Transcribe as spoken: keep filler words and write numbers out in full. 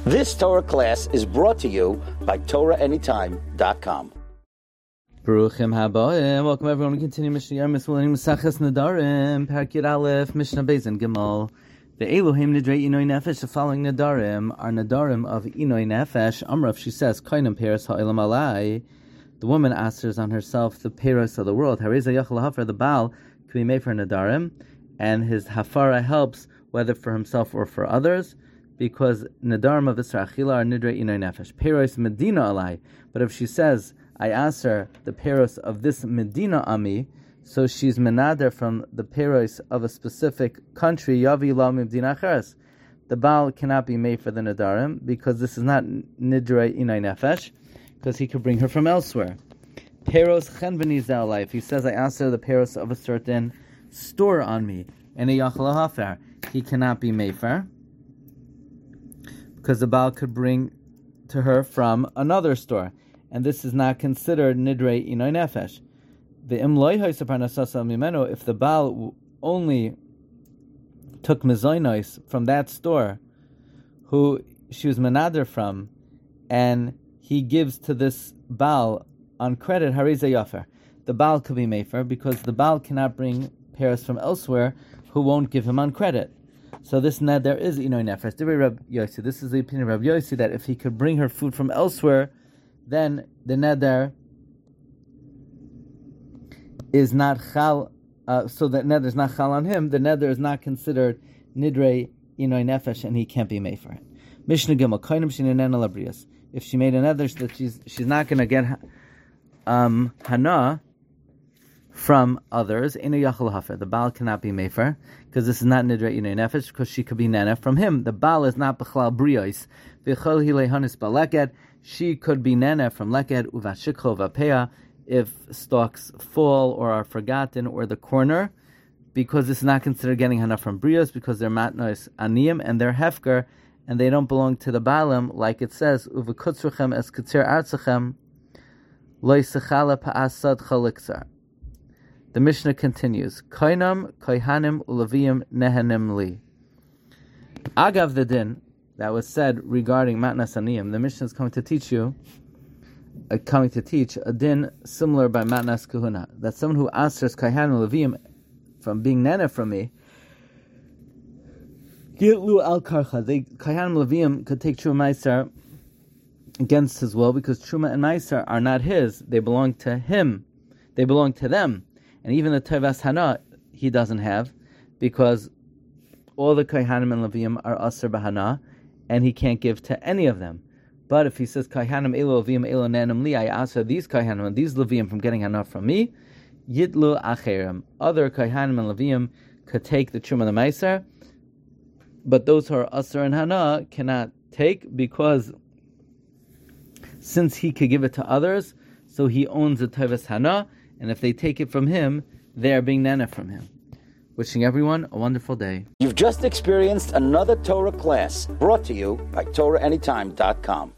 This Torah class is brought to you by Torah Anytime dot com. Baruchim haba, welcome everyone. We continue Mishnah Yermis Learning Maseches Nedarim, Parak Yud Aleph, Mishnah Beis and Gimel. The Elohim Nidrei Inoi Nefesh. The following Nedarim are Nedarim of Inoi Nefesh. Amrav, she says, Kainam Peres Ha'olam Alai. The woman answers on herself the Peres of the world. Hareza Yachal Hafer, the Baal can be made for Nedarim, and his Hafara helps whether for himself or for others, because Nedarim of Isra Achila are Nidrei Inoi Nefesh. Peres Medina Alai. But if she says, I answer the Peros of this Medina Ami, so she's menader from the Peros of a specific country, Yavi La Medina Acheres. The Baal cannot be made for the Nedarim, because this is not Nidrei Inoi Nefesh, because he could bring her from elsewhere. Peros Chen V'Nizel Alai. If he says, I answer the Peros of a certain store on me, and a Yachal Hafer, he cannot be made for, because the Baal could bring to her from another store. And this is not considered Nidrei Inoi Nefesh. The Imloi Ha'isapar Mimeno, if the Baal only took Mizoinos from that store, who she was Menader from, and he gives to this Baal on credit, Hariza Yafer. The Baal could be Mefer, because the Baal cannot bring Paris from elsewhere who won't give him on credit. So this neder is Inoi Nefesh. This is the opinion of Rabbi Yossi, that if he could bring her food from elsewhere, then the neder is not chal, uh, so the neder is not chal on him. The neder is not considered nidrei inoi nefesh, and he can't be made for it. Mishnah Gimel, koinim shinenen alabrias. If she made a neder that she's she's not going to get um, hana from others, inu yachal hafer. The Baal cannot be made for, because this is not nidrei inoi nefesh, because she could be nana from him. The Baal is not b'chlal brios. V'chol hilei hanis baleket. She could be nana from leked uvashikho vapeya if stalks fall or are forgotten, or the corner, because this is not considered getting hana from brios, because they're matnos aniyim and they're hefker, and they don't belong to the Baalim, like it says uvekutzruchem es kitzir artzachem loy sechala pa'asad chaliksar. The Mishnah continues, koinam koihanim ulaviyim nehenim li. Agav the din that was said regarding Matnas Aniyim, the Mishnah is coming to teach you, uh, coming to teach a din similar by Matnas Kahuna, that someone who answers Kaihan Levim from being nana from me, Gitlu al Karcha, they Kaihan Levim could take Truma Meiser against his will, because Truma and Meiser are not his, they belong to him, they belong to them, and even the Tevas Hana he doesn't have, because all the Kaihanim and Levim are Aser Bahana, and he can't give to any of them. But if he says, Kaihanim elo Levim elo nanim li, I answer these Kaihanim and these Levim from getting Hana from me, Yidlu acherim. Other Kaihanim and Levim could take the Truma and the Meiser, but those who are Asr and Hana cannot take, because since he could give it to others, so he owns the Teves Hana, and if they take it from him, they are being nana from him. Wishing everyone a wonderful day. You've just experienced another Torah class brought to you by Torah Anytime dot com.